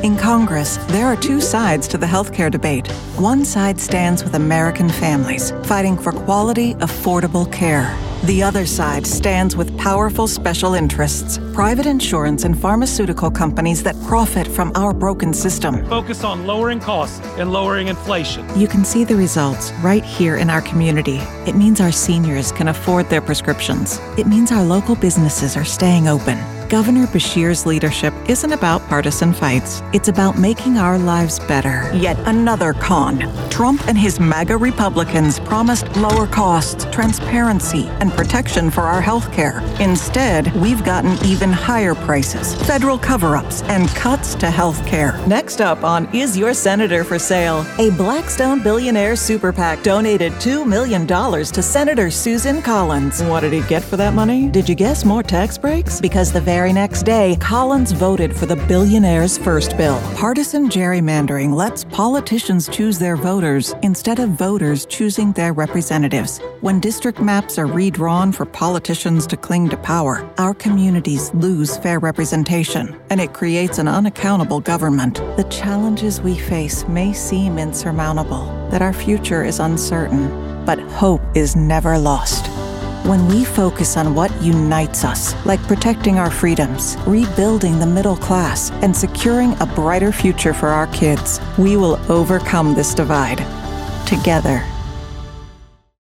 In Congress, there are two sides to the healthcare debate. One side stands with American families, fighting for quality, affordable care. The other side stands with powerful special interests, private insurance and pharmaceutical companies that profit from our broken system. Focus on lowering costs and lowering inflation. You can see the results right here in our community. It means our seniors can afford their prescriptions. It means our local businesses are staying open. Governor Beshear's leadership isn't about partisan fights. It's about making our lives better. Yet another con. Trump and his MAGA Republicans promised lower costs, transparency, and protection for our health care. Instead, we've gotten even higher prices, federal cover-ups, and cuts to health care. Next up on Is Your Senator for Sale? A Blackstone billionaire super PAC donated $2 million to Senator Susan Collins. What did he get for that money? Did you guess more tax breaks? Because the very next day, Collins voted for the billionaire's first bill. Partisan gerrymandering lets politicians choose their voters instead of voters choosing their representatives. When district maps are redrawn for politicians to cling to power, our communities lose fair representation, and it creates an unaccountable government. The challenges we face may seem insurmountable, that our future is uncertain, but hope is never lost. When we focus on what unites us, like protecting our freedoms, rebuilding the middle class, and securing a brighter future for our kids, we will overcome this divide together.